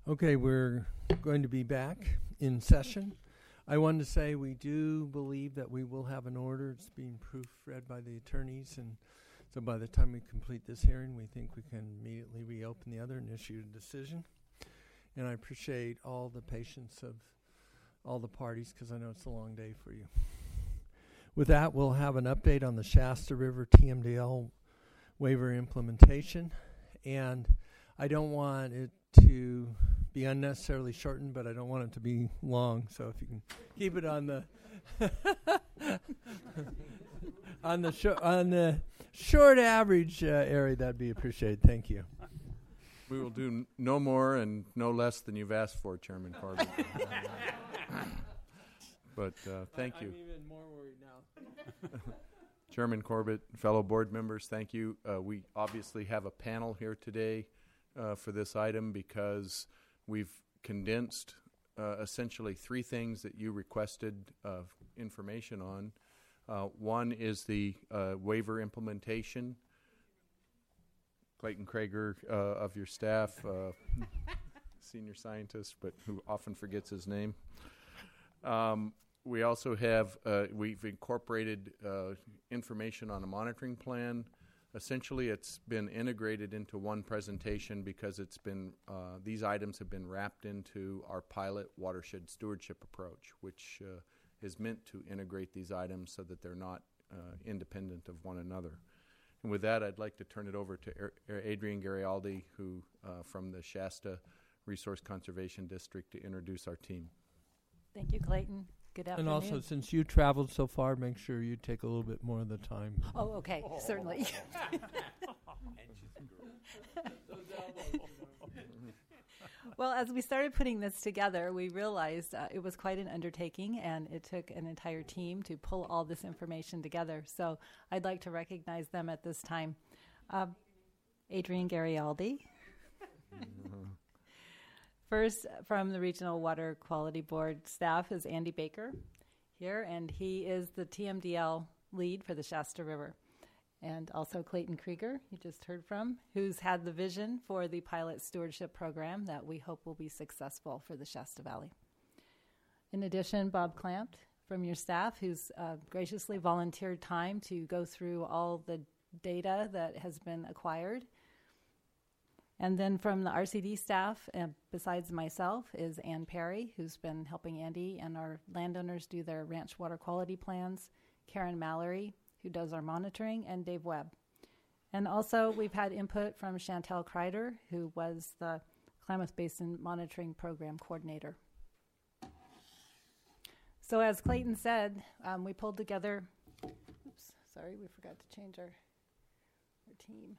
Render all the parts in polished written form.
Okay, we're going to be back in session. I wanted to say we do believe that we will have an order. It's being proofread by the attorneys, and so by the time we complete this hearing, we think we can immediately reopen the other and issue a decision. And I appreciate all the patience of all the parties because I know it's a long day for you. With that, we'll have an update on the Shasta River TMDL waiver implementation. And I don't want it to be unnecessarily shortened, but I don't want it to be long. So if you can keep it on the on the short average area, that'd be appreciated. Thank you. We will do no more and no less than you've asked for, Chairman Corbett. But thank you. I'm even more worried now. Chairman Corbett, fellow board members, thank you. We obviously have a panel here today for this item because we've condensed essentially three things that you requested information on. One is the waiver implementation. Clayton Krager of your staff, senior scientist, but who often forgets his name. We also have, we've incorporated information on a monitoring plan. Essentially, it's been integrated into one presentation because it's been, these items have been wrapped into our pilot watershed stewardship approach, which is meant to integrate these items so that they're not independent of one another. And with that, I'd like to turn it over to Adrian Garialdi, who from the Shasta Resource Conservation District, to introduce our team. Thank you, Clayton. Good afternoon. And also, since you traveled so far, make sure you take a little bit more of the time. Oh, okay, certainly. Well, as we started putting this together, we realized it was quite an undertaking, and it took an entire team to pull all this information together. So I'd like to recognize them at this time. Adrian Garialdi. First, from the Regional Water Quality Board staff is Andy Baker here, and he is the TMDL lead for the Shasta River. And also Clayton Krieger, you just heard from, who's had the vision for the pilot stewardship program that we hope will be successful for the Shasta Valley. In addition, Bob Clampt from your staff, who's graciously volunteered time to go through all the data that has been acquired. And then from the RCD staff, besides myself, is Ann Perry, who's been helping Andy and our landowners do their ranch water quality plans, Karen Mallory, who does our monitoring, and Dave Webb. And also we've had input from Chantel Kreider, who was the Klamath Basin Monitoring Program Coordinator. So as Clayton said, we pulled together, we forgot to change our team.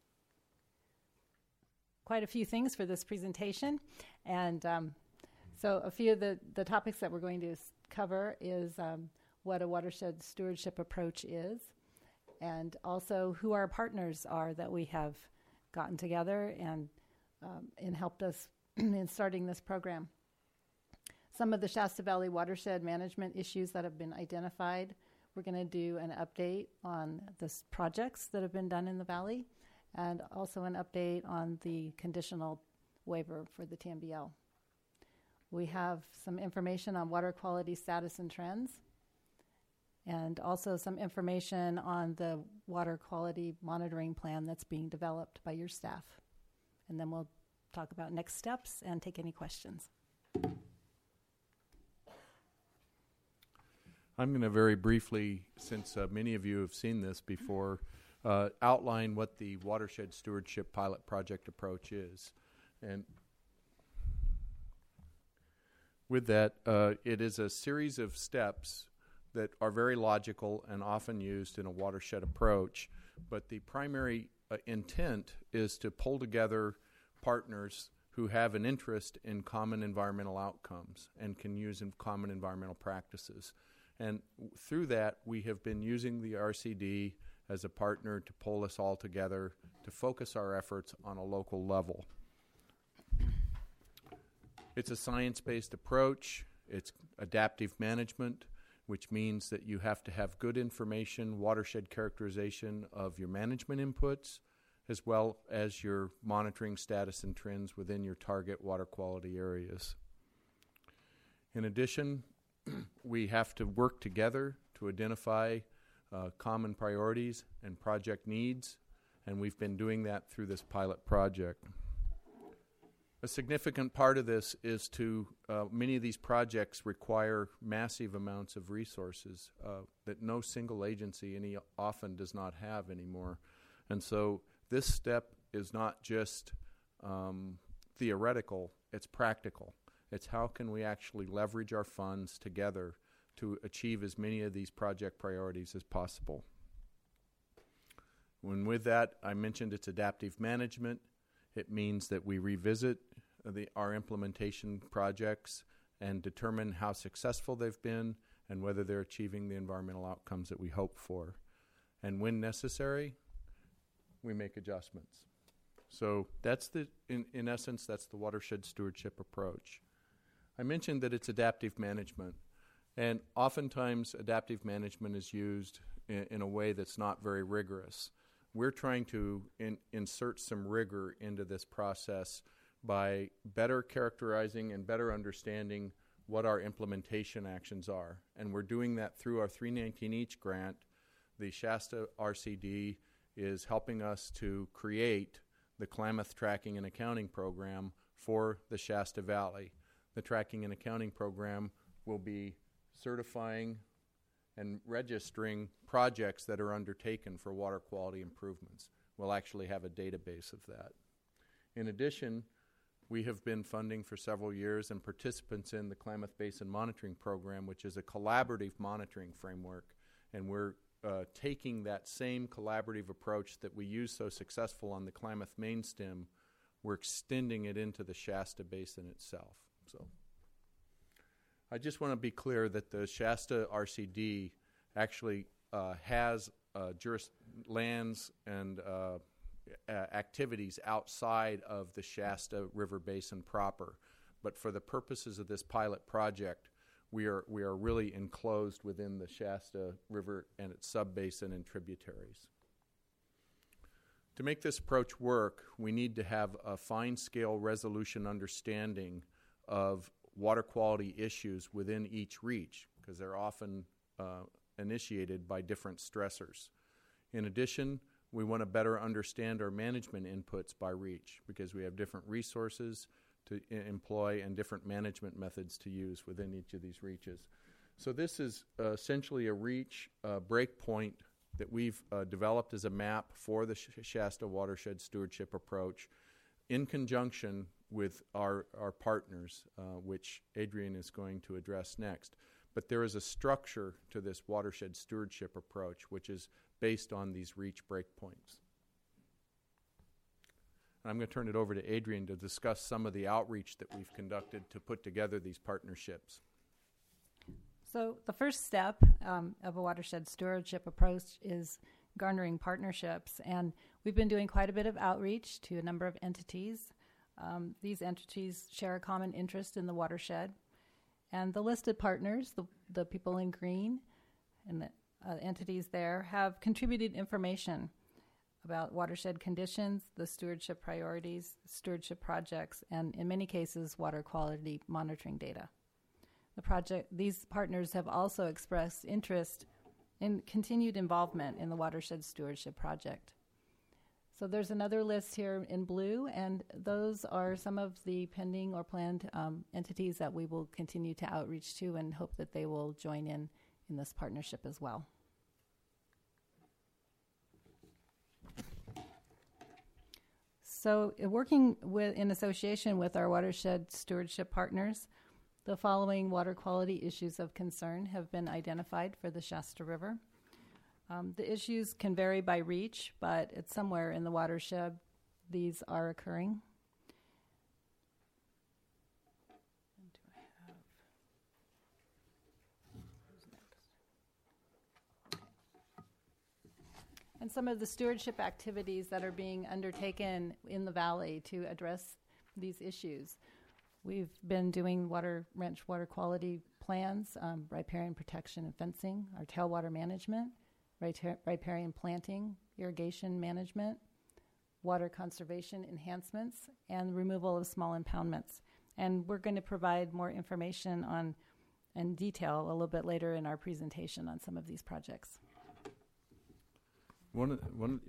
Quite a few things for this presentation. And so a few of the topics that we're going to cover is what a watershed stewardship approach is, and also who our partners are that we have gotten together and helped us in starting this program. Some of the Shasta Valley watershed management issues that have been identified. We're going to do an update on the projects that have been done in the valley, and also an update on the conditional waiver for the TMDL. We have some information on water quality status and trends, and also some information on the water quality monitoring plan that's being developed by your staff. And then we'll talk about next steps and take any questions. I'm going to very briefly, since many of you have seen this before, outline what the watershed stewardship pilot project approach is. And with that, it is a series of steps that are very logical and often used in a watershed approach, but the primary intent is to pull together partners who have an interest in common environmental outcomes and can use common environmental practices. And through that, we have been using the RCD as a partner to pull us all together to focus our efforts on a local level. It's a science-based approach. It's adaptive management, which means that you have to have good information, watershed characterization of your management inputs, as well as your monitoring status and trends within your target water quality areas. In addition, we have to work together to identify common priorities and project needs, and we've been doing that through this pilot project. A significant part of this is many of these projects require massive amounts of resources that no single agency often does not have anymore. And so this step is not just theoretical, it's practical. It's how can we actually leverage our funds together to achieve as many of these project priorities as possible. When with that, I mentioned it's adaptive management. It means that we revisit our implementation projects and determine how successful they've been and whether they're achieving the environmental outcomes that we hope for. And when necessary, we make adjustments. So that's in essence, that's the watershed stewardship approach. I mentioned that it's adaptive management, and oftentimes adaptive management is used in a way that's not very rigorous. We're trying to insert some rigor into this process by better characterizing and better understanding what our implementation actions are. And we're doing that through our 319 each grant. The Shasta RCD is helping us to create the Klamath Tracking and Accounting Program for the Shasta Valley. The Tracking and Accounting Program will be certifying and registering projects that are undertaken for water quality improvements. We'll actually have a database of that. In addition, we have been funding for several years and participants in the Klamath Basin Monitoring Program, which is a collaborative monitoring framework, and we're taking that same collaborative approach that we used so successful on the Klamath main stem, we're extending it into the Shasta Basin itself. So I just want to be clear that the Shasta RCD actually has lands and activities outside of the Shasta River Basin proper. But for the purposes of this pilot project, we are really enclosed within the Shasta River and its sub-basin and tributaries. To make this approach work, we need to have a fine-scale resolution understanding of water quality issues within each reach, because they're often initiated by different stressors. In addition, we want to better understand our management inputs by reach, because we have different resources to employ and different management methods to use within each of these reaches. So this is essentially a reach breakpoint that we've developed as a map for the Shasta watershed stewardship approach in conjunction with our partners, which Adrian is going to address next. But there is a structure to this watershed stewardship approach which is based on these reach breakpoints. I'm going to turn it over to Adrian to discuss some of the outreach that we've conducted to put together these partnerships. So the first step of a watershed stewardship approach is garnering partnerships, and we've been doing quite a bit of outreach to a number of entities. These entities share a common interest in the watershed, and the listed partners, the people in green and the entities there, have contributed information about watershed conditions, the stewardship priorities, stewardship projects, and in many cases, water quality monitoring data. These partners have also expressed interest in continued involvement in the watershed stewardship project. So there's another list here in blue, and those are some of the pending or planned entities that we will continue to outreach to and hope that they will join in this partnership as well. So working in association with our watershed stewardship partners, the following water quality issues of concern have been identified for the Shasta River. The issues can vary by reach, but it's somewhere in the watershed these are occurring. And some of the stewardship activities that are being undertaken in the valley to address these issues. We've been doing ranch water quality plans, riparian protection and fencing, our tailwater management, riparian planting, irrigation management, water conservation enhancements, and removal of small impoundments. And we're going to provide more information on and detail a little bit later in our presentation on some of these projects. Thank you,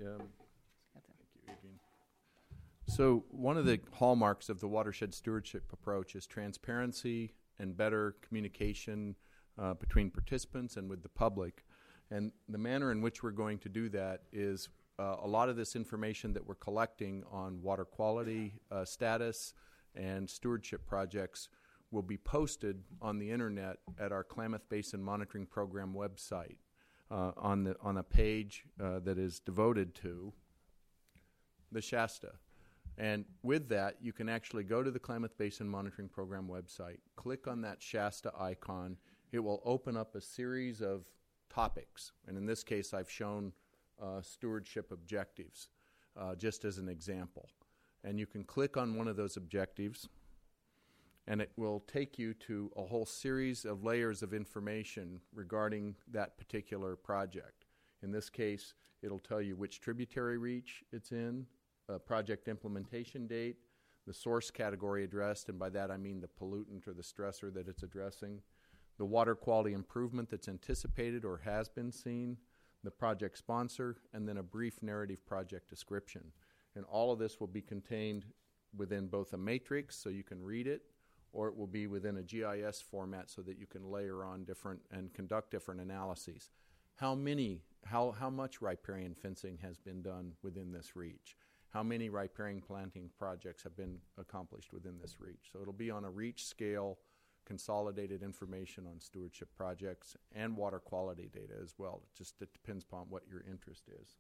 Adrian. So one of the hallmarks of the watershed stewardship approach is transparency and better communication between participants and with the public. And the manner in which we're going to do that is a lot of this information that we're collecting on water quality status and stewardship projects will be posted on the internet at our Klamath Basin Monitoring Program website on a page that is devoted to the Shasta. And with that, you can actually go to the Klamath Basin Monitoring Program website, click on that Shasta icon. It will open up a series of topics. And in this case, I've shown stewardship objectives just as an example. And you can click on one of those objectives, and it will take you to a whole series of layers of information regarding that particular project. In this case, it'll tell you which tributary reach it's in, project implementation date, the source category addressed, and by that I mean the pollutant or the stressor that it's addressing, the water quality improvement that's anticipated or has been seen, the project sponsor, and then a brief narrative project description. And all of this will be contained within both a matrix so you can read it, or it will be within a GIS format so that you can layer on different and conduct different analyses. How much riparian fencing has been done within this reach? How many riparian planting projects have been accomplished within this reach? So it'll be on a reach scale, consolidated information on stewardship projects and water quality data as well. It depends upon what your interest is.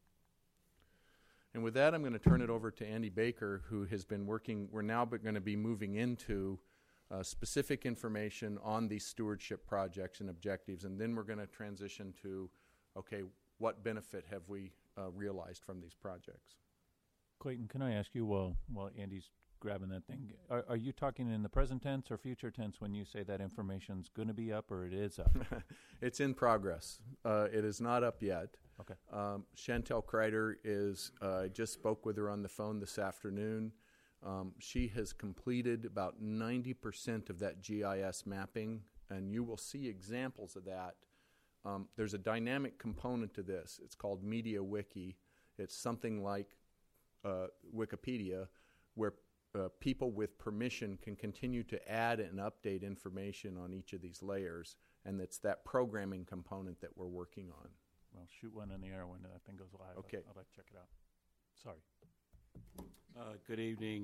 And with that, I'm going to turn it over to Andy Baker, who has been working. We're now going to be moving into specific information on these stewardship projects and objectives, and then we're going to transition to, okay, what benefit have we realized from these projects? Clayton, can I ask you, while Andy's grabbing that thing, are you talking in the present tense or future tense when you say that information's going to be up or it is up? It's in progress. It is not up yet. Okay. Chantel Kreider is, I just spoke with her on the phone this afternoon. She has completed about 90% of that GIS mapping, and you will see examples of that. There's a dynamic component to this. It's called Media Wiki. It's something like Wikipedia, where people with permission can continue to add and update information on each of these layers, and it's that programming component that we're working on. Well, shoot one in the air when that thing goes live. Okay. I'd like to check it out. Sorry. Good evening,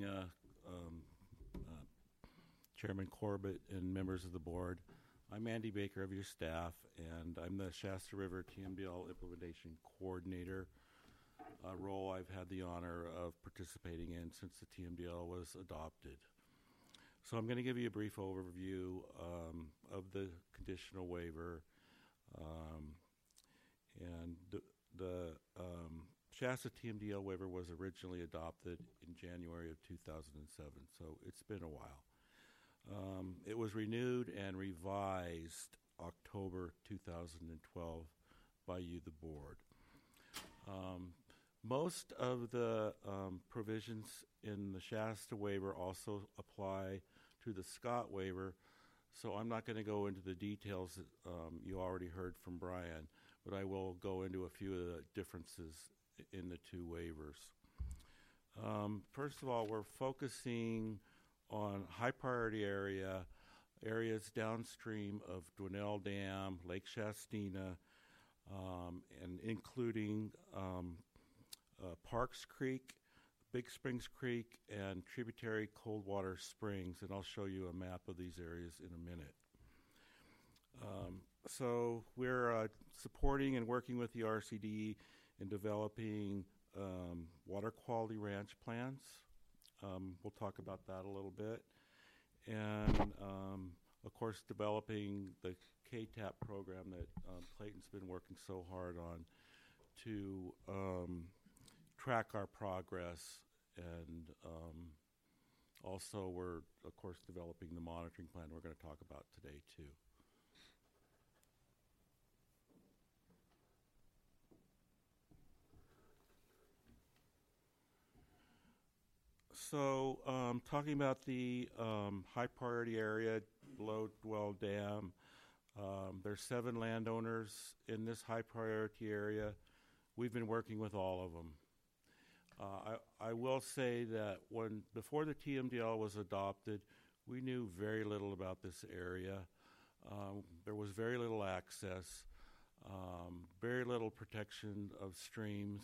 Chairman Corbett and members of the board. I'm Andy Baker of your staff, and I'm the Shasta River TMDL Implementation Coordinator, a role I've had the honor of participating in since the TMDL was adopted. So I'm going to give you a brief overview of the conditional waiver. And the Shasta TMDL waiver was originally adopted in January of 2007, so it's been a while. It was renewed and revised October 2012 by you, the board. Most of the provisions in the Shasta waiver also apply to the Scott waiver, so I'm not going to go into the details that you already heard from Brian, but I will go into a few of the differences in the two waivers. First of all, we're focusing on high priority areas downstream of Dwinelle Dam, Lake Shastina, and including Parks Creek, Big Springs Creek, and tributary Coldwater Springs, and I'll show you a map of these areas in a minute. So we're supporting and working with the RCD in developing water quality ranch plans. We'll talk about that a little bit. And, of course, developing the KTAP program that Clayton's been working so hard on to track our progress. And also we're, of course, developing the monitoring plan we're going to talk about today, too. So, talking about the high priority area below Dwell Dam, there's 7 landowners in this high priority area. We've been working with all of them. I will say that before the TMDL was adopted, we knew very little about this area. There was very little access, very little protection of streams.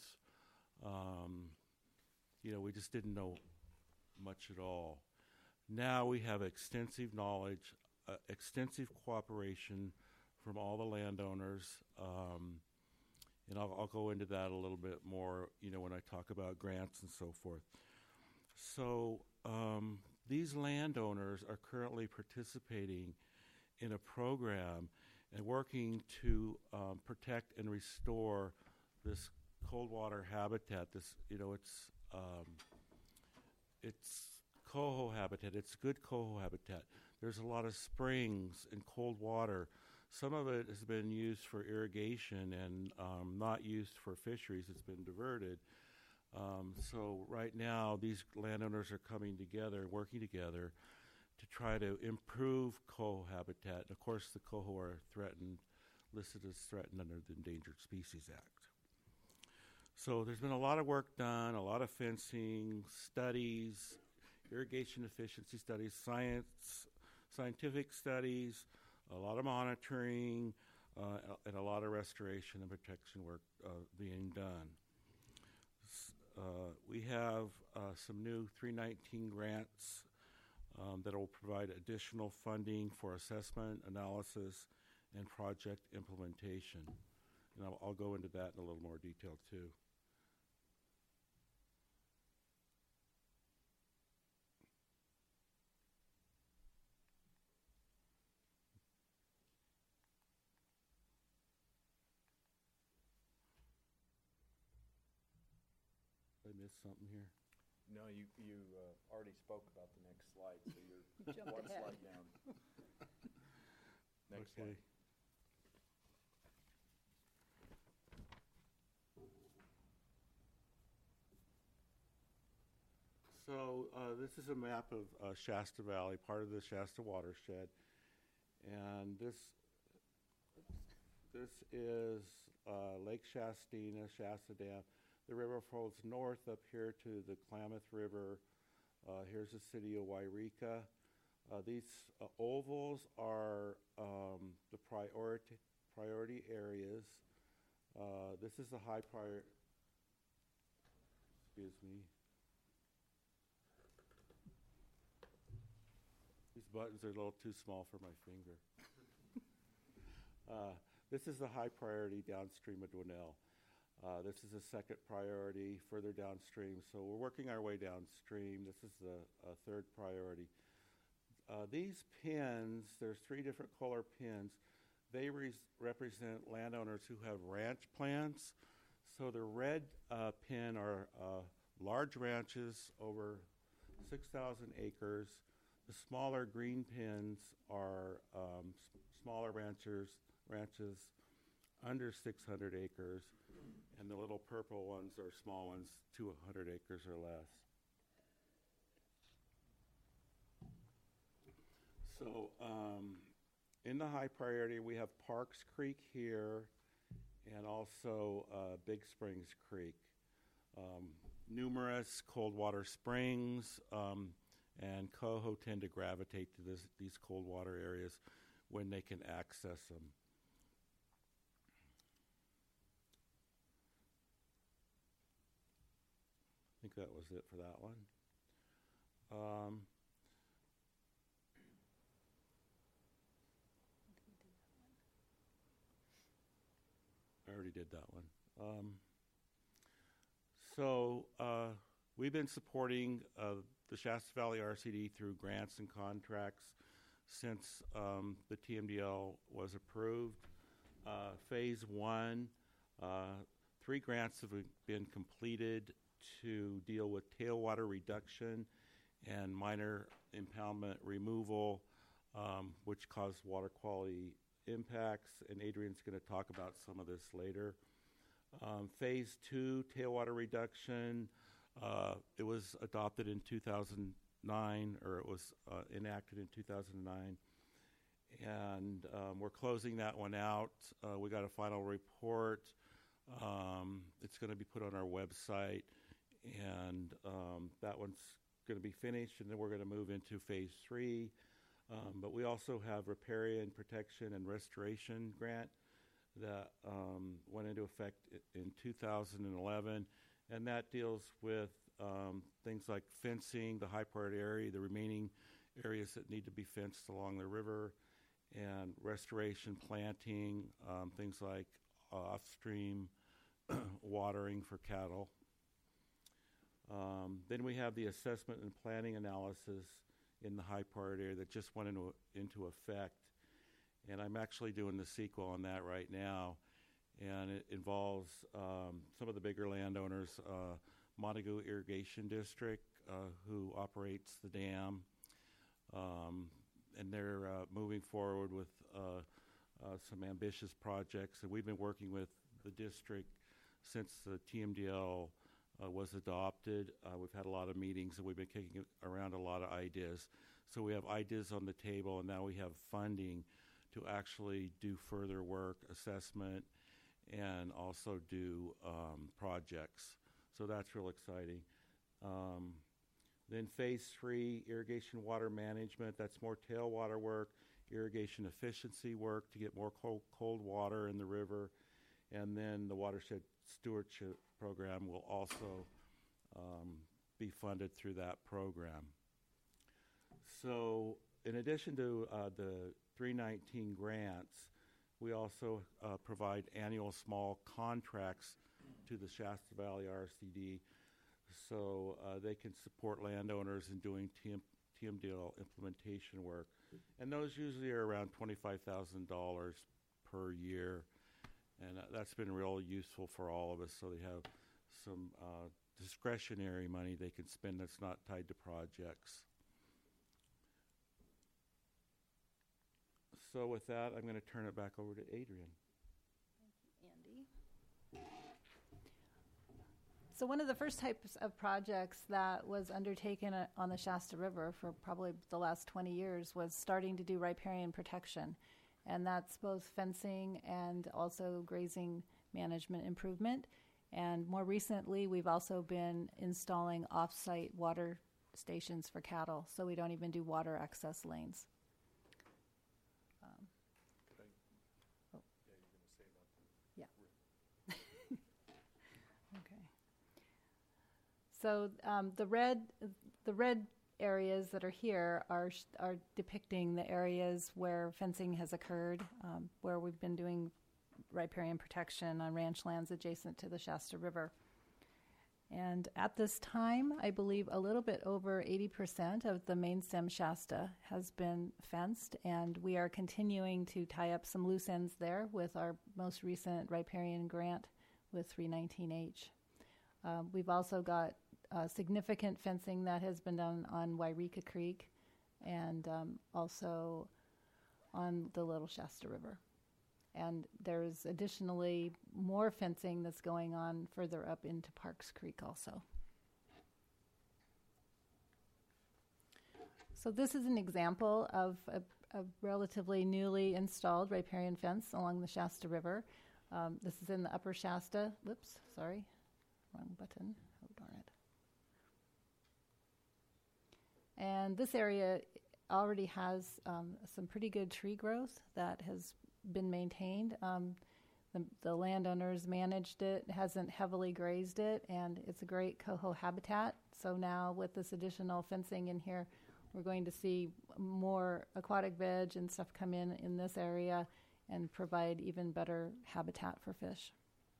We just didn't know much at all. Now we have extensive knowledge, extensive cooperation from all the landowners, and I'll go into that a little bit more, when I talk about grants and so forth. So these landowners are currently participating in a program and working to protect and restore this cold water habitat. It's coho habitat. It's good coho habitat. There's a lot of springs and cold water. Some of it has been used for irrigation and not used for fisheries. It's been diverted. So right now, these landowners are coming together, working together to try to improve coho habitat. And of course, the coho are listed as threatened under the Endangered Species Act. So there's been a lot of work done, a lot of fencing, studies, irrigation efficiency studies, scientific studies, a lot of monitoring, and a lot of restoration and protection work being done. We have some new 319 grants that will provide additional funding for assessment, analysis, and project implementation. And I'll go into that in a little more detail too. Did I miss something here? No, you already spoke about the next slide, so you're Jumped one ahead. slide down. Next Okay. slide. So this is a map of Shasta Valley, part of the Shasta watershed, and this is Lake Shastina, Shasta Dam. The river flows north up here to the Klamath River. Here's the city of Wairika. These ovals are the priority areas. This is the high priority. Excuse me. These buttons are a little too small for my finger. This is the high priority downstream of Dwinnell. This is the second priority further downstream. So we're working our way downstream. This is the third priority. These pins, there's 3 different color pins. They represent landowners who have ranch plans. So the red pin are large ranches over 6,000 acres. The smaller green pins are smaller ranches under 600 acres. And the little purple ones are small ones, 200 acres or less. So in the high priority, we have Parks Creek here and also Big Springs Creek. Numerous cold water springs and coho tend to gravitate to these cold water areas when they can access them. I think that was it for that one. I already did that one. So we've been supporting the Shasta Valley RCD through grants and contracts since the TMDL was approved. Phase 1, 3 grants have been completed to deal with tailwater reduction and minor impoundment removal, which caused water quality impacts, and Adrian's going to talk about some of this later. Phase 2, tailwater reduction, It was adopted in 2009, or it was enacted in 2009. And we're closing that one out. We got a final report. It's going to be put on our website, and that one's going to be finished, and then we're going to move into phase 3. But we also have riparian protection and restoration grant that went into effect in 2011, and that deals with things like fencing the high priority area, the remaining areas that need to be fenced along the river, and restoration, planting, things like off-stream watering for cattle. Then we have the assessment and planning analysis in the high priority area that just went into effect. And I'm actually doing the sequel on that right now. And it involves some of the bigger landowners, Montague Irrigation District, who operates the dam. And they're moving forward with some ambitious projects. And we've been working with the district since the TMDL was adopted. We've had a lot of meetings, and we've been kicking around a lot of ideas. So we have ideas on the table, and now we have funding to actually do further work, assessment, and also do projects. So that's real exciting. Then phase 3, irrigation water management. That's more tailwater work, irrigation efficiency work to get more cold water in the river. And then the watershed stewardship program will also be funded through that program. So in addition to the 319 grants, we also provide annual small contracts to the Shasta Valley RCD, so they can support landowners in doing TMDL implementation work. And those usually are around $25,000 per year. And that's been real useful for all of us, so they have some discretionary money they can spend that's not tied to projects. So with that, I'm going to turn it back over to Adrian. Andy. So one of the first types of projects that was undertaken on the Shasta River for probably the last 20 years was starting to do riparian protection. And that's both fencing and also grazing management improvement. And more recently, we've also been installing off-site water stations for cattle, so we don't even do water access lanes. Okay. So the red areas that are here are depicting the areas where fencing has occurred, where we've been doing riparian protection on ranch lands adjacent to the Shasta River. And at this time, I believe a little bit over 80% of the main stem Shasta has been fenced, and we are continuing to tie up some loose ends there with our most recent riparian grant with 319H. We've also got significant fencing that has been done on Wairika Creek and also on the Little Shasta River. And there's additionally more fencing that's going on further up into Parks Creek also. So this is an example of a relatively newly installed riparian fence along the Shasta River. This is in the upper Shasta. Whoops, sorry, wrong button. Oh, darn it. And this area already has some pretty good tree growth that has been maintained. The landowners managed it, hasn't heavily grazed it, and it's a great coho habitat. So now with this additional fencing in here, we're going to see more aquatic veg and stuff come in this area and provide even better habitat for fish.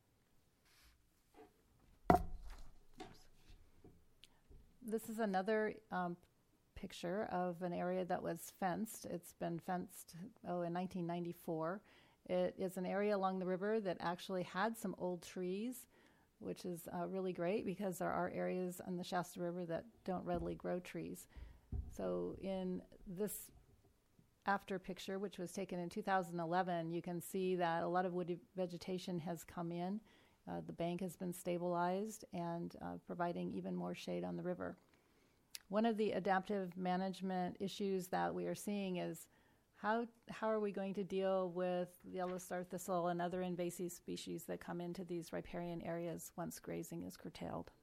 This is another picture of an area that was fenced. It's been fenced, in 1994. It is an area along the river that actually had some old trees, which is really great because there are areas on the Shasta River that don't readily grow trees. So in this after picture, which was taken in 2011, you can see that a lot of woody vegetation has come in, The bank has been stabilized and providing even more shade on the river. One of the adaptive management issues that we are seeing is how are we going to deal with yellow star thistle and other invasive species that come into these riparian areas once grazing is curtailed.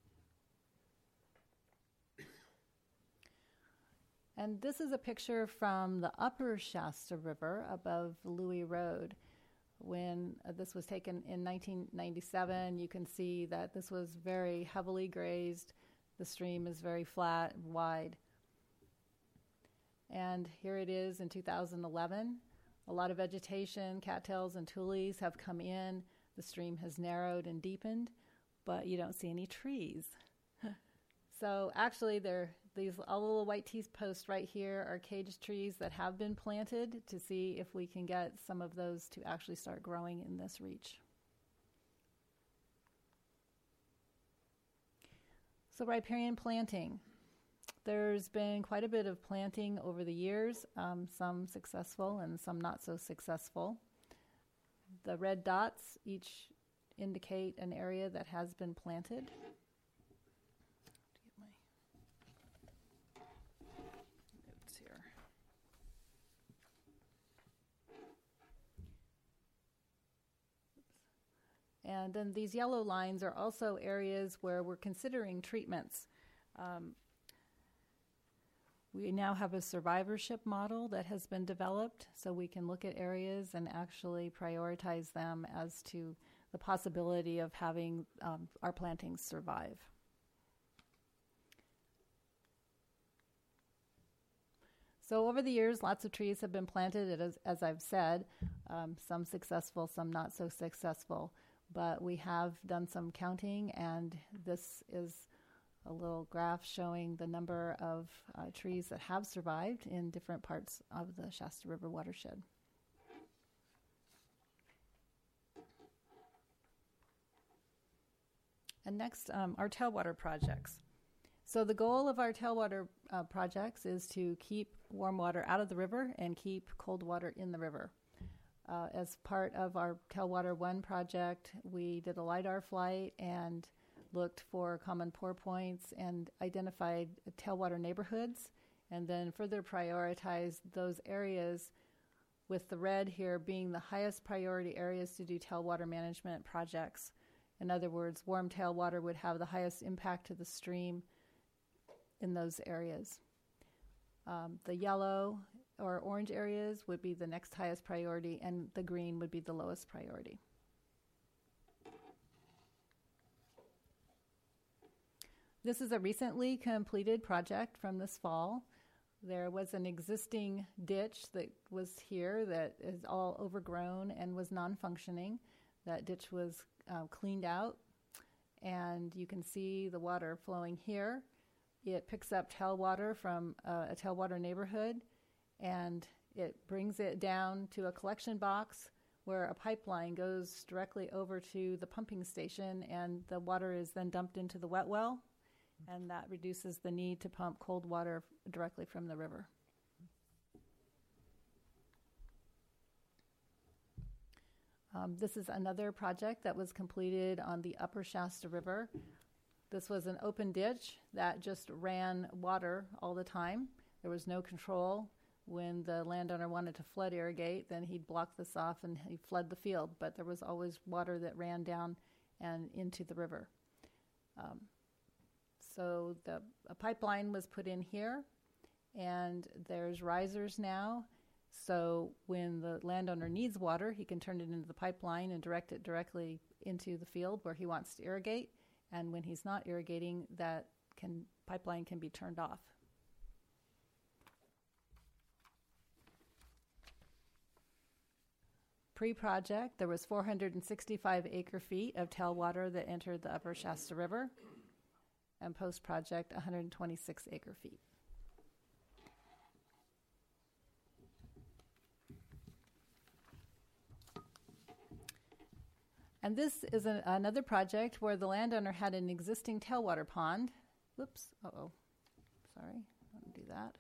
And this is a picture from the upper Shasta River above Louis Road. When this was taken in 1997, you can see that this was very heavily grazed. The stream is very flat, wide. And here it is in 2011. A lot of vegetation, cattails and tules have come in. The stream has narrowed and deepened, but you don't see any trees. So actually these all little white T-posts right here are cage trees that have been planted to see if we can get some of those to actually start growing in this reach. So riparian planting. There's been quite a bit of planting over the years, some successful and some not so successful. The red dots each indicate an area that has been planted. Notes here. And then these yellow lines are also areas where we're considering treatments. We now have a survivorship model that has been developed, so we can look at areas and actually prioritize them as to the possibility of having our plantings survive. So over the years, lots of trees have been planted, as I've said, some successful, some not so successful. But we have done some counting, and this is a little graph showing the number of trees that have survived in different parts of the Shasta River watershed. And next, our tailwater projects. So the goal of our tailwater projects is to keep warm water out of the river and keep cold water in the river. As part of our Tailwater 1 project, we did a LiDAR flight and looked for common pour points and identified tailwater neighborhoods, and then further prioritized those areas, with the red here being the highest priority areas to do tailwater management projects. In other words, warm tailwater would have the highest impact to the stream in those areas. The yellow or orange areas would be the next highest priority, and the green would be the lowest priority. This is a recently completed project from this fall. There was an existing ditch that was here that is all overgrown and was non-functioning. That ditch was cleaned out, and you can see the water flowing here. It picks up tailwater from a tailwater neighborhood, and it brings it down to a collection box where a pipeline goes directly over to the pumping station, and the water is then dumped into the wet well, and that reduces the need to pump cold water directly from the river. This is another project that was completed on the upper Shasta River. This was an open ditch that just ran water all the time. There was no control. When the landowner wanted to flood irrigate, then he'd block this off and he'd flood the field, but there was always water that ran down and into the river. So a pipeline was put in here, and there's risers now. So when the landowner needs water, he can turn it into the pipeline and direct it directly into the field where he wants to irrigate. And when he's not irrigating, that pipeline can be turned off. Pre-project, there was 465 acre-feet of tailwater that entered the upper Shasta River, and post-project, 126 acre-feet. And this is another project where the landowner had an existing tailwater pond. Whoops, sorry, I want to do that.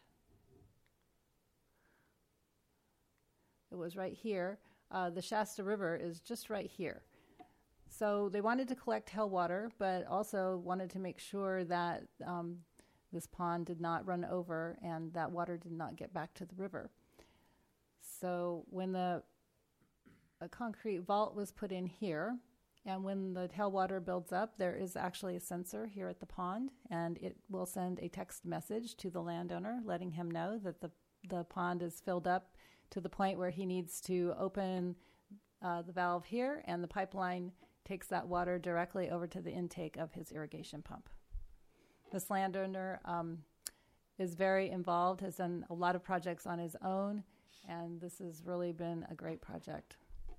It was right here. The Shasta River is just right here. So they wanted to collect hell water, but also wanted to make sure that this pond did not run over and that water did not get back to the river. So when a concrete vault was put in here, and when the tailwater builds up, there is actually a sensor here at the pond, and it will send a text message to the landowner letting him know that the pond is filled up to the point where he needs to open the valve here, and the pipeline takes that water directly over to the intake of his irrigation pump. This landowner is very involved, has done a lot of projects on his own, and this has really been a great project.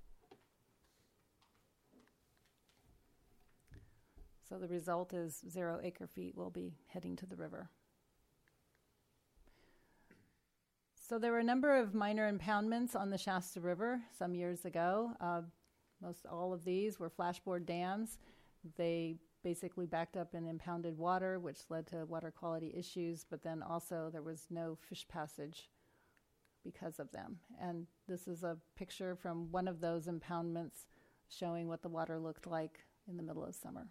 So the result is 0 acre-feet will be heading to the river. So there were a number of minor impoundments on the Shasta River some years ago. Most all of these were flashboard dams. They basically backed up and impounded water, which led to water quality issues, but then also there was no fish passage because of them. And this is a picture from one of those impoundments showing what the water looked like in the middle of summer.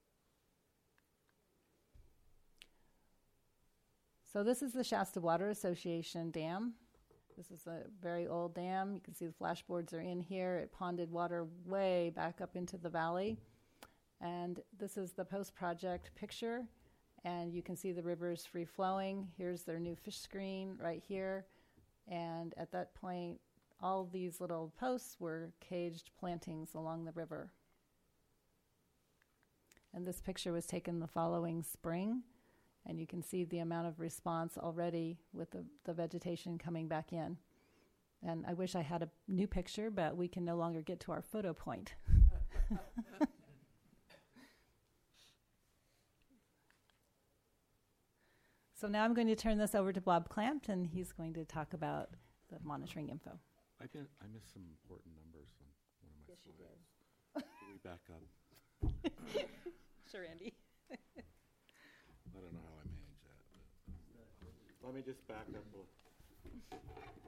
So this is the Shasta Water Association dam. This is a very old dam. You can see the flashboards are in here. It ponded water way back up into the valley. And this is the post-project picture. And you can see the rivers free-flowing. Here's their new fish screen right here. And at that point, all these little posts were caged plantings along the river. And this picture was taken the following spring. And you can see the amount of response already with the vegetation coming back in. And I wish I had a new picture, but we can no longer get to our photo point. So now I'm going to turn this over to Bob Clampt, and he's going to talk about the monitoring info. I missed some important numbers on one of my Yes, slides. Can we back up? Sure, Andy. I don't know how I manage that. But let me just back up a little.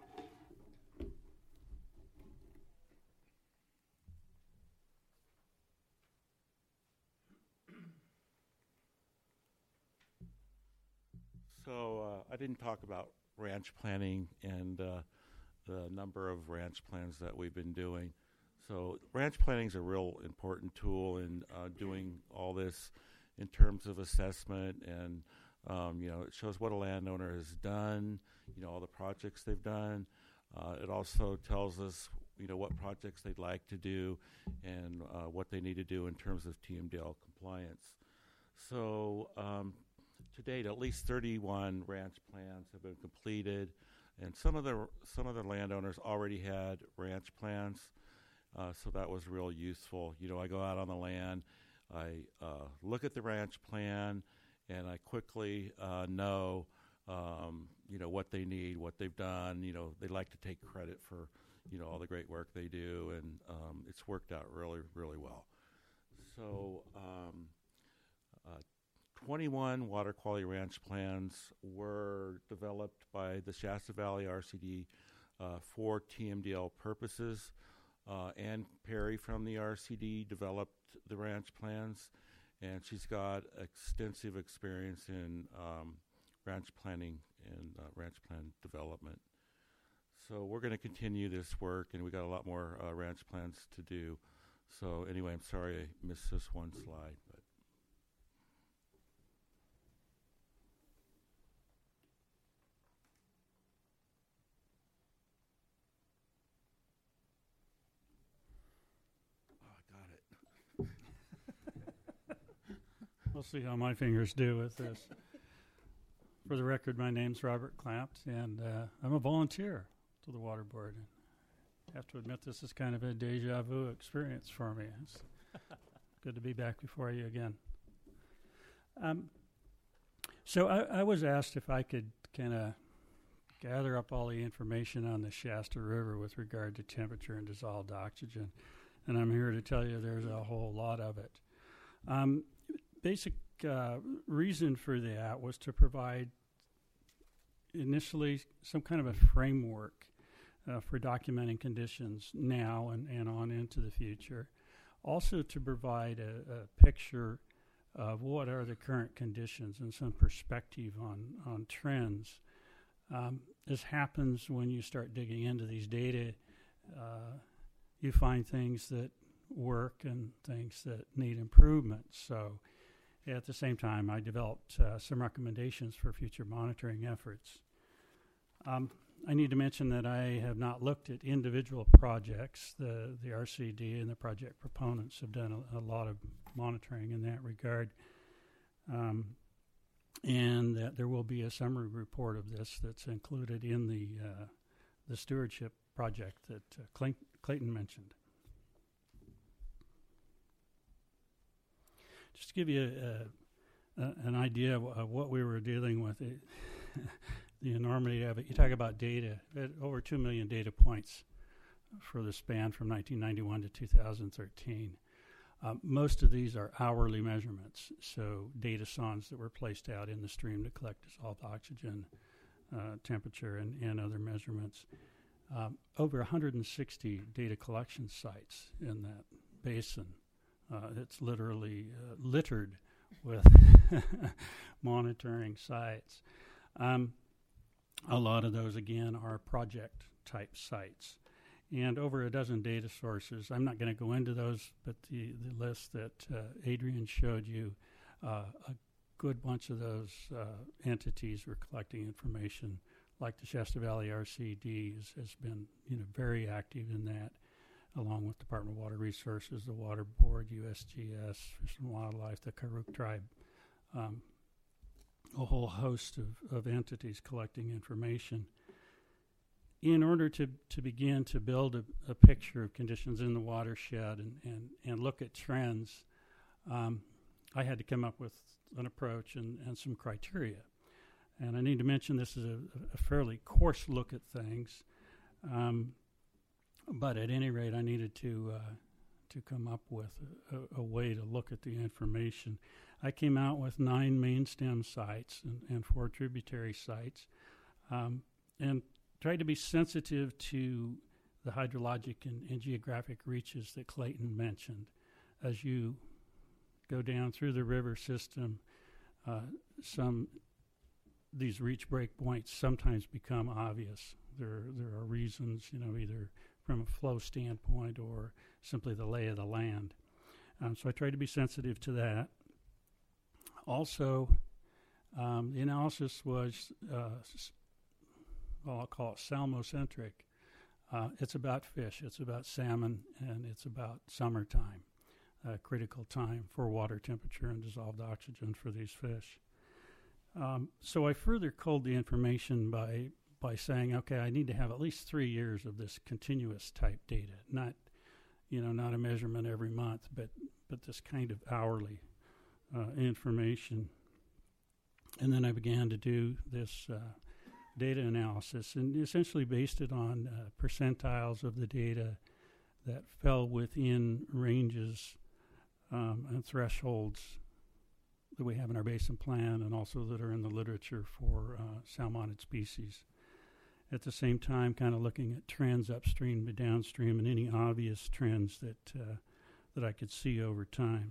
So I didn't talk about ranch planning and the number of ranch plans that we've been doing. So ranch planning is a real important tool in doing all this in terms of assessment, and it shows what a landowner has done, all the projects they've done. It also tells us, what projects they'd like to do and what they need to do in terms of TMDL compliance. So to date, at least 31 ranch plans have been completed, and some of the landowners already had ranch plans, so that was real useful. I go out on the land, I look at the ranch plan, and I quickly know, what they need, what they've done. They like to take credit for, all the great work they do, and it's worked out really, really well. So 21 water quality ranch plans were developed by the Shasta Valley RCD for TMDL purposes. Ann Perry from the RCD developed the ranch plans, and she's got extensive experience in ranch planning and ranch plan development. So we're going to continue this work, and we got a lot more ranch plans to do. So anyway, I'm sorry I missed this one slide, but. We'll see how my fingers do with this. For the record, my name's Robert Clampt, and I'm a volunteer to the Water Board. I have to admit, this is kind of a deja vu experience for me. It's good to be back before you again. So I was asked if I could kind of gather up all the information on the Shasta River with regard to temperature and dissolved oxygen, and I'm here to tell you there's a whole lot of it. Basic reason for that was to provide initially some kind of a framework for documenting conditions now and on into the future. Also to provide a picture of what are the current conditions and some perspective on trends. This happens when you start digging into these data. You find things that work and things that need improvement. So at the same time, I developed some recommendations for future monitoring efforts. I need to mention that I have not looked at individual projects. The RCD and the project proponents have done a lot of monitoring in that regard. And that there will be a summary report of this that's included in the stewardship project that Clayton mentioned. Just to give you an idea of what we were dealing with, the enormity of it. You talk about data, over 2 million data points for the span from 1991 to 2013. Most of these are hourly measurements, so data sondes that were placed out in the stream to collect dissolved oxygen, temperature, and other measurements. Over 160 data collection sites in that basin. It's literally littered with monitoring sites. A lot of those, again, are project-type sites. And over a dozen data sources. I'm not going to go into those, but the list that Adrian showed you, a good bunch of those entities were collecting information, like the Shasta Valley RCD has been very active in that, along with Department of Water Resources, the Water Board, USGS, Fish and Wildlife, the Karuk Tribe, a whole host of entities collecting information. In order to begin to build a picture of conditions in the watershed and look at trends, I had to come up with an approach and some criteria. And I need to mention this is a fairly coarse look at things, but at any rate, I needed to come up with a way to look at the information. I came out with 9 main stem sites and 4 tributary sites, and tried to be sensitive to the hydrologic and geographic reaches that Clayton mentioned. As you go down through the river system, these reach break points sometimes become obvious. There are reasons, either from a flow standpoint or simply the lay of the land. So I tried to be sensitive to that. Also, the analysis was I'll call it salmocentric. It's about fish, it's about salmon, and it's about summertime, critical time for water temperature and dissolved oxygen for these fish. So I further culled the information by saying, okay, I need to have at least 3 years of this continuous type data, not a measurement every month, but this kind of hourly information. And then I began to do this data analysis and essentially based it on percentiles of the data that fell within ranges and thresholds that we have in our basin plan and also that are in the literature for salmonid species. At the same time, kind of looking at trends upstream to downstream and any obvious trends that I could see over time.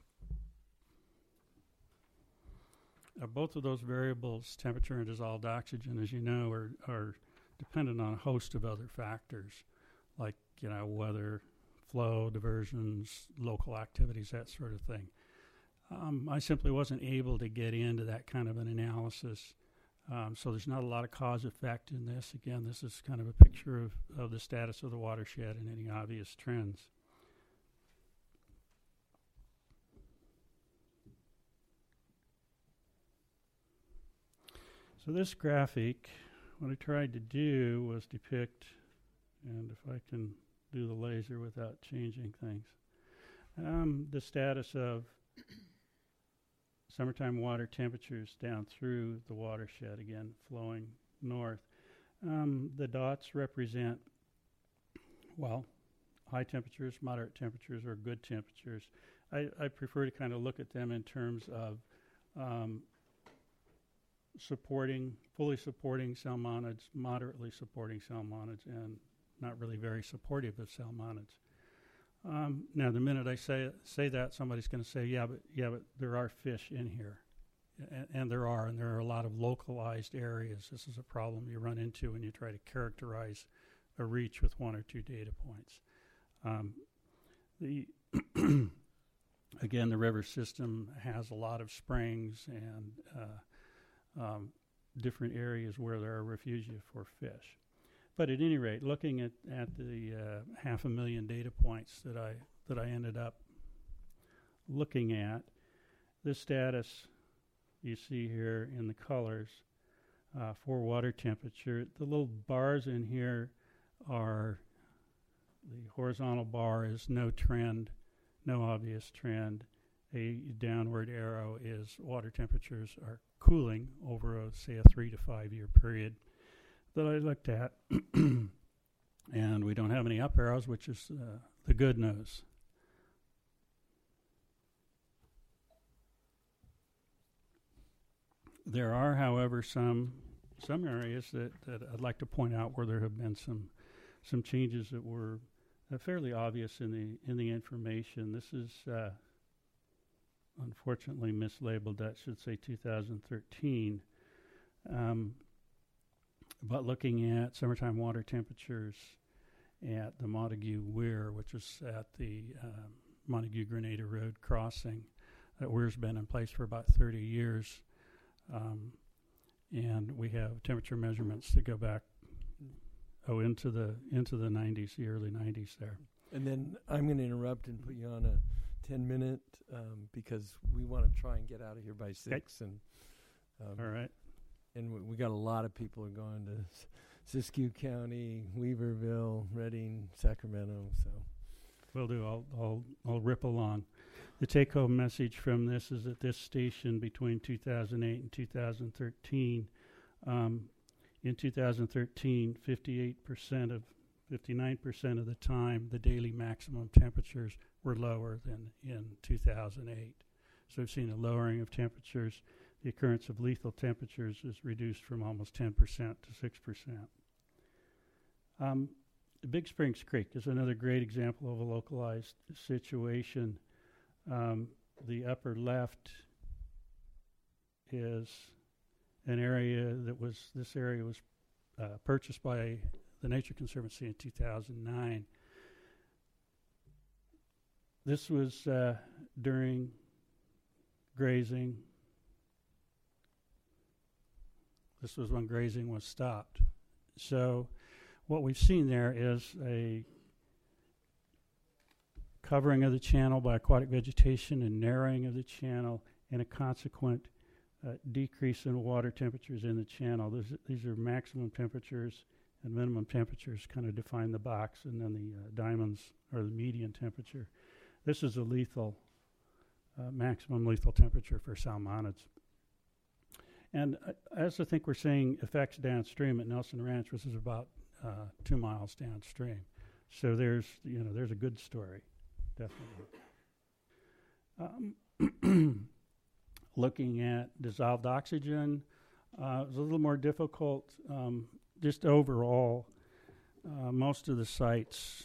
Both of those variables, temperature and dissolved oxygen, as you know, are dependent on a host of other factors, like weather, flow, diversions, local activities, that sort of thing. I simply wasn't able to get into that kind of an analysis, so there's not a lot of cause-effect in this. Again, this is kind of a picture of the status of the watershed and any obvious trends. So this graphic, what I tried to do was depict, and if I can do the laser without changing things, the status of summertime water temperatures down through the watershed, again, flowing north. The dots represent, high temperatures, moderate temperatures, or good temperatures. I prefer to kind of look at them in terms of fully supporting salmonids, moderately supporting salmonids, and not really very supportive of salmonids. Now, the minute I say that, somebody's going to say, yeah, but there are fish in here. And there are a lot of localized areas. This is a problem you run into when you try to characterize a reach with one or two data points. Again, the river system has a lot of springs and different areas where there are refugia for fish. But at any rate, looking at the 500,000 data points that I ended up looking at, the status you see here in the colors for water temperature. The little bars in here are, the horizontal bar is no trend, no obvious trend. A downward arrow is water temperatures are cooling over, say, a 3 to 5 year period that I looked at. And we don't have any up arrows, which is the good news. There are, however, some areas that I'd like to point out where there have been some changes that were fairly obvious in the information. This is unfortunately mislabeled. That should say 2013. But looking at summertime water temperatures at the Montague Weir, which is at the Montague Grenada Road crossing, that weir's been in place for about 30 years. And we have temperature measurements that go back into the 90s, the early 90s there. And then I'm going to interrupt and put you on a 10-minute because we want to try and get out of here by 6. Okay. And all right. And we got a lot of people who are going to Siskiyou County, Weaverville, Redding, Sacramento. So Will do. I'll rip along. The take-home message from this is that this station between 2008 and 2013, in 2013, 59% of the time, the daily maximum temperatures were lower than in 2008. So we've seen a lowering of temperatures. The occurrence of lethal temperatures is reduced from almost 10% to 6%. Big Springs Creek is another great example of a localized situation. The upper left is an area this area was purchased by the Nature Conservancy in 2009. This was during grazing. This was when grazing was stopped. So what we've seen there is a covering of the channel by aquatic vegetation and narrowing of the channel and a consequent decrease in water temperatures in the channel. These are maximum temperatures and minimum temperatures kind of define the box, and then the diamonds are the median temperature. This is a lethal, maximum lethal temperature for salmonids. And as I think we're seeing effects downstream at Nelson Ranch, which is about 2 miles downstream. So there's a good story, definitely. Looking at dissolved oxygen, it was a little more difficult. Just overall, most of the sites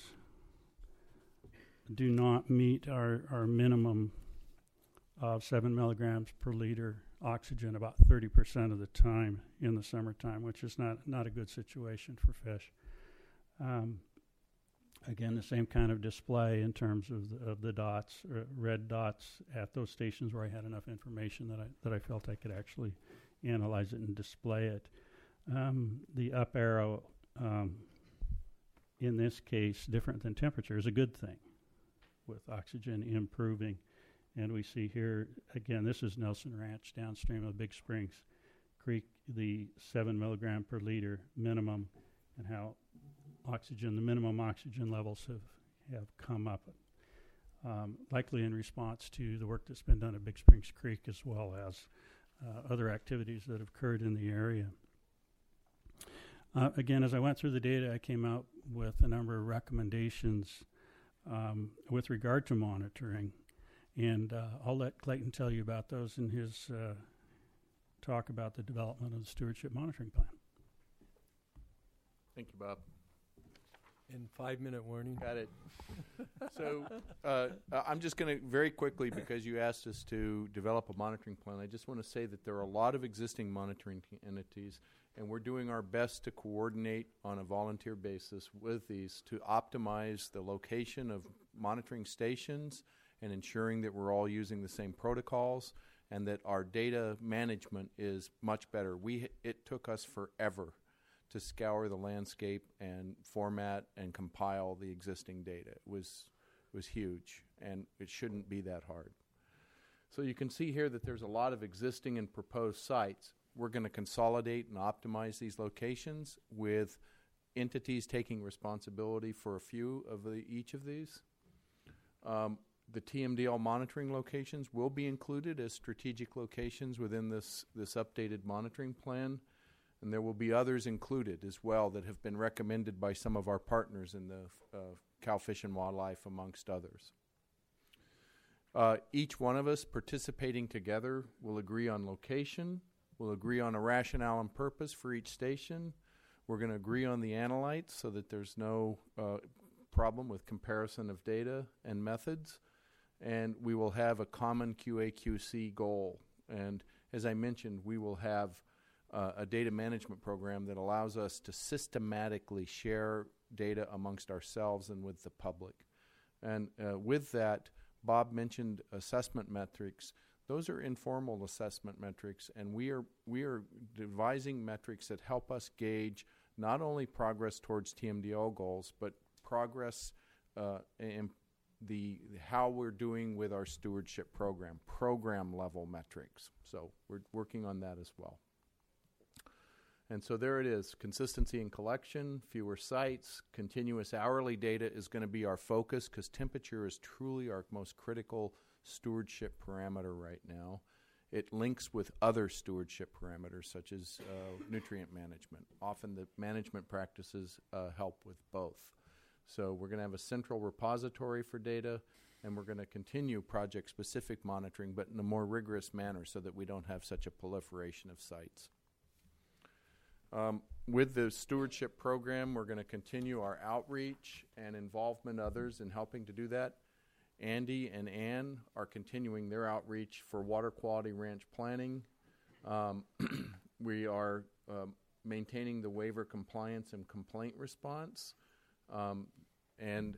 do not meet our minimum of 7 milligrams per liter oxygen about 30% of the time in the summertime, which is not a good situation for fish. Again, the same kind of display in terms of the dots, red dots at those stations where I had enough information that I felt I could actually analyze it and display it. The up arrow, in this case, different than temperature, is a good thing with oxygen improving. And we see here, again, this is Nelson Ranch downstream of Big Springs Creek, the 7 milligram per liter minimum, and how the minimum oxygen levels have come up, likely in response to the work that's been done at Big Springs Creek as well as other activities that have occurred in the area. Again, as I went through the data, I came out with a number of recommendations with regard to monitoring. And I'll let Clayton tell you about those in his talk about the development of the Stewardship Monitoring Plan. Thank you, Bob. And 5-minute warning. Got it. So I'm just going to very quickly, because you asked us to develop a monitoring plan, I just want to say that there are a lot of existing monitoring entities, and we're doing our best to coordinate on a volunteer basis with these to optimize the location of monitoring stations and ensuring that we're all using the same protocols and that our data management is much better. It took us forever to scour the landscape and format and compile the existing data. It was huge, and it shouldn't be that hard. So you can see here that there's a lot of existing and proposed sites. We're going to consolidate and optimize these locations with entities taking responsibility for a few of each of these. The TMDL monitoring locations will be included as strategic locations within this updated monitoring plan. And there will be others included as well that have been recommended by some of our partners in the Cal Fish and Wildlife, amongst others. Each one of us participating together will agree on location, will agree on a rationale and purpose for each station. We're going to agree on the analytes so that there's no problem with comparison of data and methods. And we will have a common QA/QC goal. And as I mentioned, we will have a data management program that allows us to systematically share data amongst ourselves and with the public. And with that, Bob mentioned assessment metrics. Those are informal assessment metrics, and we are devising metrics that help us gauge not only progress towards TMDL goals, but progress in how we're doing with our stewardship program level metrics. So we're working on that as well. And so there it is, consistency in collection, fewer sites, continuous hourly data is going to be our focus because temperature is truly our most critical stewardship parameter right now. It links with other stewardship parameters such as nutrient management. Often the management practices help with both. So we're going to have a central repository for data, and we're going to continue project-specific monitoring, but in a more rigorous manner so that we don't have such a proliferation of sites. With the stewardship program, we're going to continue our outreach and involvement others in helping to do that. Andy and Ann are continuing their outreach for water quality ranch planning. We are maintaining the waiver compliance and complaint response. And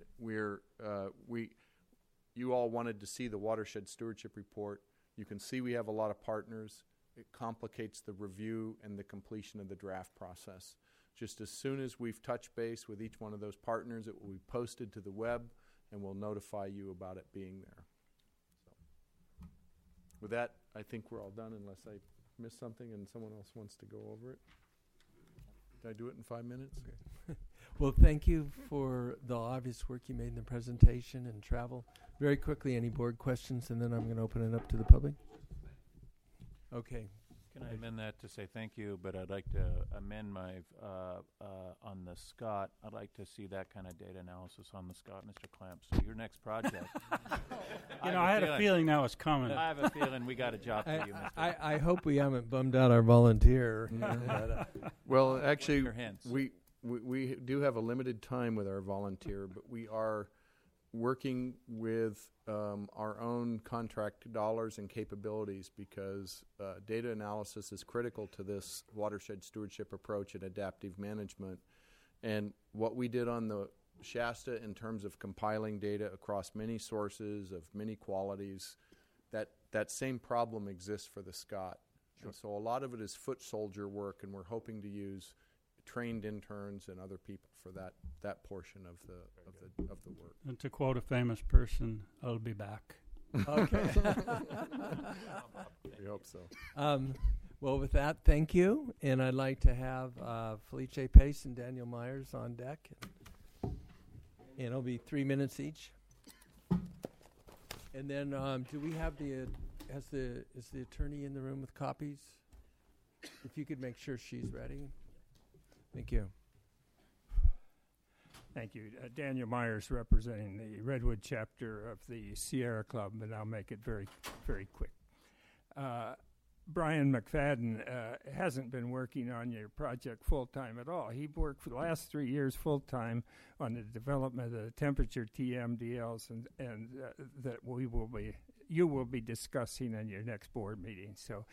you all wanted to see the watershed stewardship report. You can see we have a lot of partners. It complicates the review and the completion of the draft process. Just as soon as we've touched base with each one of those partners, it will be posted to the web, and we'll notify you about it being there. So, with that, I think we're all done unless I missed something and someone else wants to go over it. Did I do it in 5 minutes? Okay. Well, thank you for the obvious work you made in the presentation and travel. Very quickly, any board questions, and then I'm going to open it up to the public. Okay. Can I amend that to say thank you, but I'd like to amend my, on the Scott, I'd like to see that kind of data analysis on the Scott, Mr. Clamp. So your next project. I had a feeling that was coming. I have a feeling we got a job for you, Mr. I hope we haven't bummed out our volunteer. Well, actually, Your hints. we do have a limited time with our volunteer, but we are working with our own contract dollars and capabilities because data analysis is critical to this watershed stewardship approach and adaptive management. And what we did on the Shasta in terms of compiling data across many sources of many qualities, that same problem exists for the Scott. Sure. And so a lot of it is foot soldier work, and we're hoping to use trained interns and other people for that portion of the work. And to quote a famous person, I'll be back. Okay. We hope so. Well, with that, thank you. And I'd like to have Felice Pace and Daniel Myers on deck. And it'll be 3 minutes each. And then do we have is the attorney in the room with copies? If you could make sure she's ready. Thank you. Thank you. Daniel Myers representing the Redwood chapter of the Sierra Club, and I'll make it very, very quick. Brian McFadden hasn't been working on your project full-time at all. He worked for the last 3 years full-time on the development of the temperature TMDLs and that you will be discussing in your next board meeting. So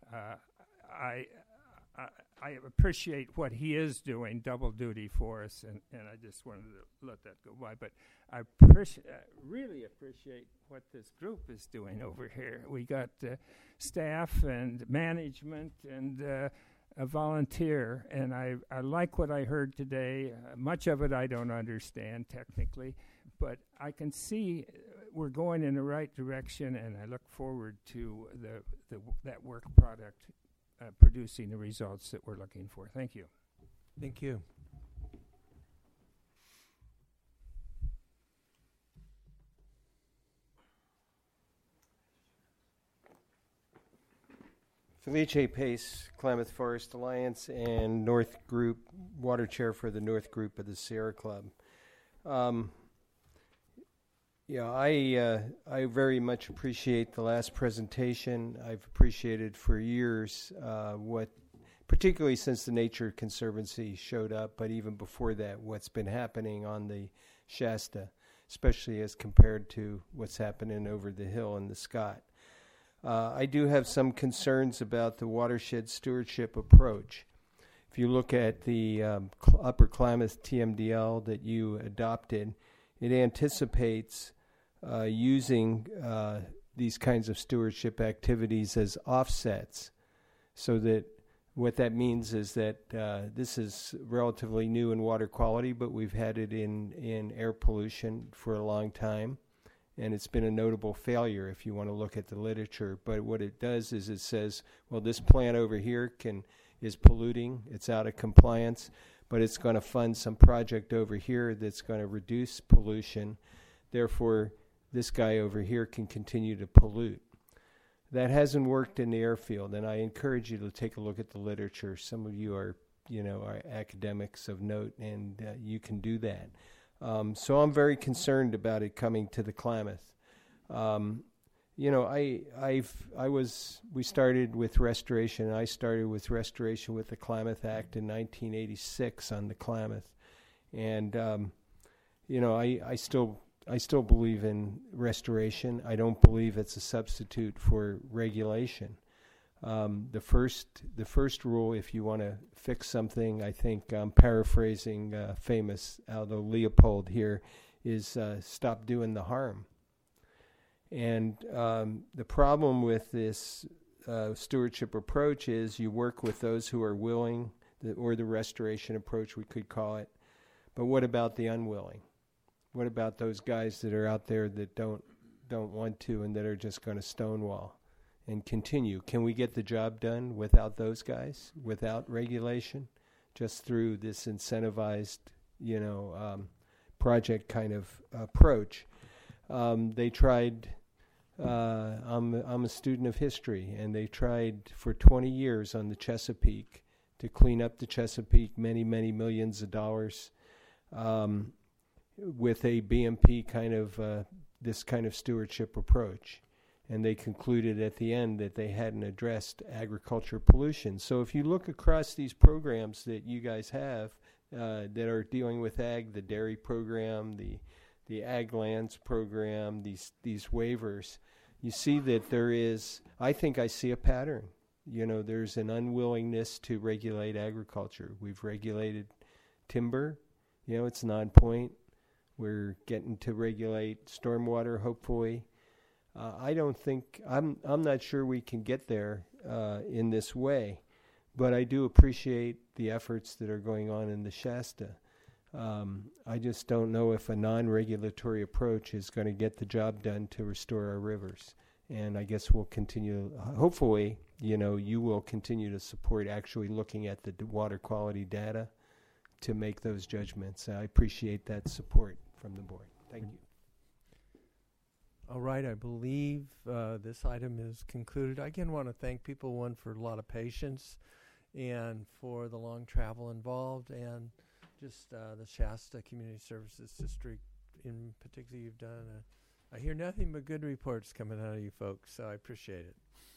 I appreciate what he is doing, double duty for us, and I just wanted to let that go by. But I really appreciate what this group is doing over here. We got staff and management and a volunteer, and I like what I heard today. Much of it I don't understand technically, but I can see we're going in the right direction, and I look forward to that work product producing the results that we're looking for. Thank you. Thank you. Felice Pace, Klamath Forest Alliance, and North Group, Water Chair for the North Group of the Sierra Club. I very much appreciate the last presentation. I've appreciated for years particularly since the Nature Conservancy showed up, but even before that, what's been happening on the Shasta, especially as compared to what's happening over the hill in the Scott. I do have some concerns about the watershed stewardship approach. If you look at the Upper Klamath TMDL that you adopted, it anticipates using these kinds of stewardship activities as offsets, so that what that means is that this is relatively new in water quality, but we've had it in air pollution for a long time, and it's been a notable failure if you want to look at the literature. But what it does is it says, well, this plant over here is polluting, it's out of compliance, but it's going to fund some project over here that's going to reduce pollution. Therefore, this guy over here can continue to pollute. That hasn't worked in the airfield, and I encourage you to take a look at the literature. Some of you are academics of note, and you can do that. So I'm very concerned about it coming to the Klamath. We started with restoration. I started with restoration with the Klamath Act in 1986 on the Klamath, and I still believe in restoration. I don't believe it's a substitute for regulation. The first rule, if you want to fix something, I think I'm paraphrasing famous Aldo Leopold here, is stop doing the harm. And the problem with this stewardship approach is you work with those who are willing, or the restoration approach we could call it. But what about the unwilling? What about those guys that are out there that don't want to and that are just going to stonewall and continue? Can we get the job done without those guys, without regulation, just through this incentivized, project kind of approach? They tried. I'm a student of history, and they tried for 20 years on the Chesapeake to clean up the Chesapeake, many, many millions of dollars. With a BMP kind of this kind of stewardship approach, and they concluded at the end that they hadn't addressed agriculture pollution. So if you look across these programs that you guys have that are dealing with ag, the dairy program, the ag lands program, these waivers, you see that there is, I think I see a pattern. There's an unwillingness to regulate agriculture. We've regulated timber, it's non-point. We're getting to regulate stormwater, hopefully. I'm not sure we can get there in this way, but I do appreciate the efforts that are going on in the Shasta. I just don't know if a non-regulatory approach is going to get the job done to restore our rivers. And I guess we'll continue, hopefully, you will continue to support actually looking at the water quality data to make those judgments. I appreciate that support from the board. Thank you. All right, I believe this item is concluded. I again want to thank people, one, for a lot of patience and for the long travel involved, and just the Shasta Community Services District in particular. You've done I hear nothing but good reports coming out of you folks, so I appreciate it.